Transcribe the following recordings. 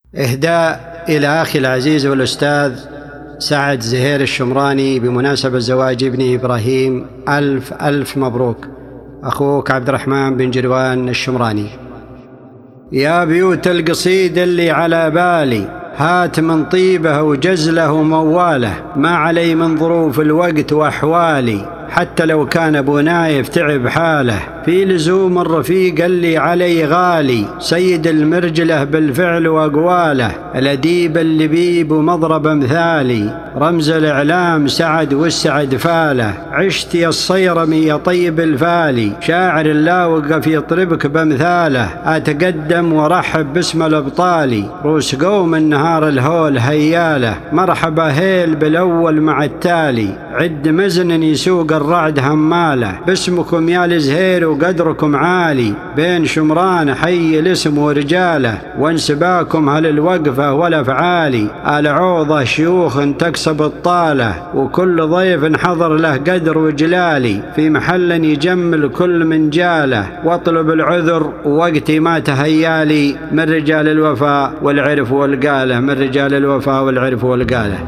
إهداء إلى أخي العزيز والأستاذ سعد زهير الشمراني بمناسبة زواج ابنه إبراهيم. ألف ألف مبروك. أخوك عبد الرحمن بن جروان الشمراني. يا بيوت القصيد اللي على بالي، هات من طيبه وجزله ومواله، ما علي من ظروف الوقت وأحوالي، حتى لو كان أبو نايف تعب حاله، في لزوم الرفيق اللي علي غالي، سيد المرجله بالفعل وأقواله، الأديب اللبيب ومضرب أمثالي، رمز الإعلام سعد والسعد فاله، عشت يا الصيرمي يا طيب الفالي، شاعر لا وقف يطربك بأمثاله، أتقدم ورحب باسم الأبطالي، روس قوم النهار الهول هياله، مرحبا هيل بالأول مع التالي، عد مزن يسوق الرعد هماله، باسمكم يا الزهير وقدركم عالي، بين شمران حي الاسم ورجاله، وانسباكم هل الوقفة والأفعالي، العوضة شيوخ تكسب الطالة، وكل ضيف حضر له قدر وجلالي، في محل يجمل كل من جاله، واطلب العذر ووقتي ما تهيالي، من رجال الوفاء والعرف والقاله، من رجال الوفاء والعرف والقاله.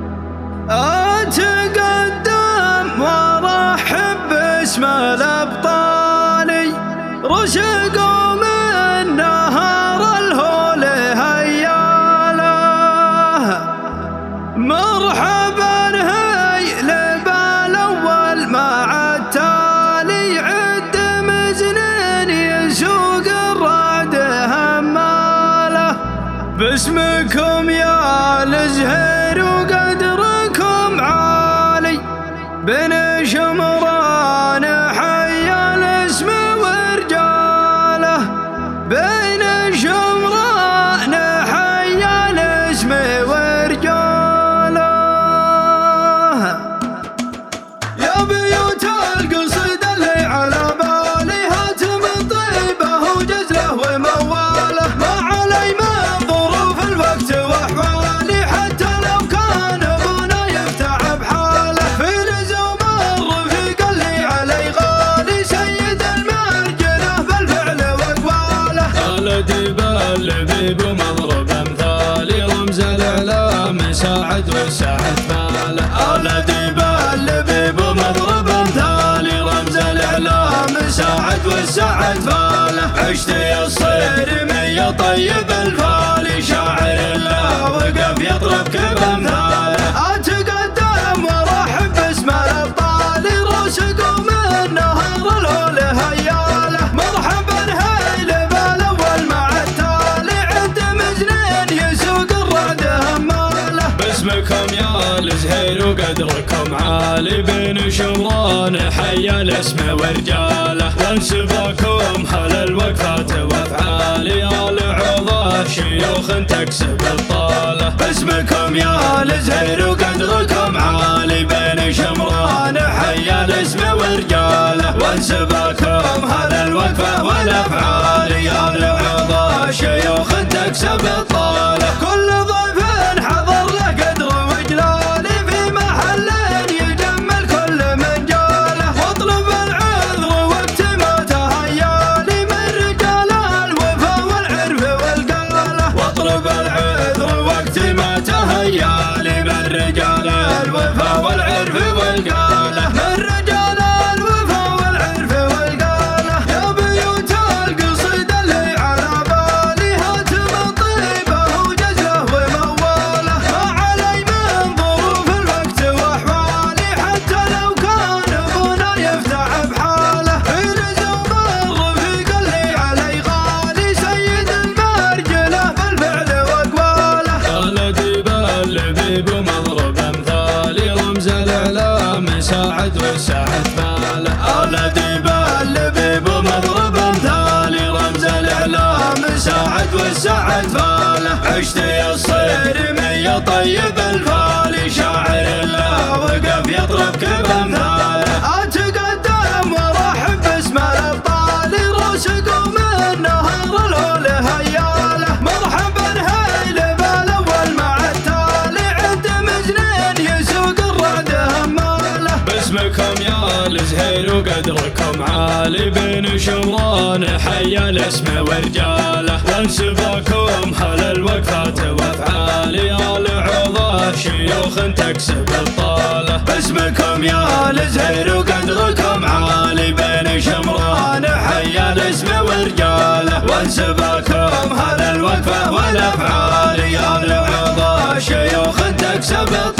أتقدم ورحب باسم الأبطالي، رشقوا من نهار الهول هياله، مرحبا هي لبالأول مع التالي، عد مزنين يسوق الرعد هماله، باسمكم يا الزهير وقدركم عالي، بن شمران حي الاسم ورجاله، بين شمران حي الاسم ورجاله. يا بيوت القصيد اللي على بالي، هات من طيبه وجزله ومواله، ما علي من ظروف الوقت واحوالي، حتى لو كان ابونا يفتح بحاله، في لزوم الرفيق اللي علي غالي، سيد المرجله بالفعل واقواله، الأديب اللبيب ومضرب امثالي، رمز الاعلام ساعد والسعد فاله، الأديب اللبيب ومضرب امثالي، رمز الاعلام ساعد والسعد فاله، عشت يا الصيرمي يا طيب الفالي، شاعر لا وقف يطربك بامثاله، اتقدم ورحب باسم الابطالي، رشقوا من نهار الهول هياله، مرحبا هيل بالاول مع التالي، عد مزنين يسوق الرعد هماله، باسمكم يا الزهير وقدركم عالي، بين شمران حي الاسم ورجاله، وانسباكم هل الوقفات وافعالي، العوضة شيوخ تكسب الطالة، باسمكم يا الزهير وقدركم عالي، بين شمران حي الاسم ورجاله، وانسباكم هل الوقفة والافعالي، العوضة شيوخ تكسب الطالة، كل ضيف حضر له قدر وجلالي، في محل يجمل كل من جاله، واطلب العذر وقت ما تهيالي، من رجال الوفا والعرف والقاله، واطلب العذر وقت ما تهيالي، من رجال الوفا والعرف والقاله، من رجال الوفا والعرف والقاله. يا بيوت القصيد اللي على بالي، هات من طيبه وجزله ومواله، ما علي من ظروف الوقت واحوالي، حتى لو كان ابونا يفتح بحاله، في لزوم الرفيق اللي علي غالي، سيد المرجله بالفعل واقواله، الأديب اللبيب ومضرب امثالي، رمز الاعلام ساعد والسعد فاله، الأديب اللبيب ومضرب امثالي، رمز الاعلام ساعد والسعد فاله، عشت يا الصيرمي يا طيب الفالي، شاعر لا وقف يطربك بامثاله، اتقدم ورحب باسم الابطالي، رشقوا من نهار الهول هياله، مرحبا هيل بالاول مع التالي، عد مزنين يسوق الرعد هماله، باسمك باسمكم يا الزهير وقدركم عالي بين شمران حيا الاسم ورجاله، وانسبكم هل الوقفات وافعال يا العظى شيوخ تكسب الطاله. باسمكم يا الزهير وقدركم عالي بين شمران حيا الاسم ورجاله، وانسبكم هل الوقفه والافعال يا العظى شيوخ تكسب الطاله.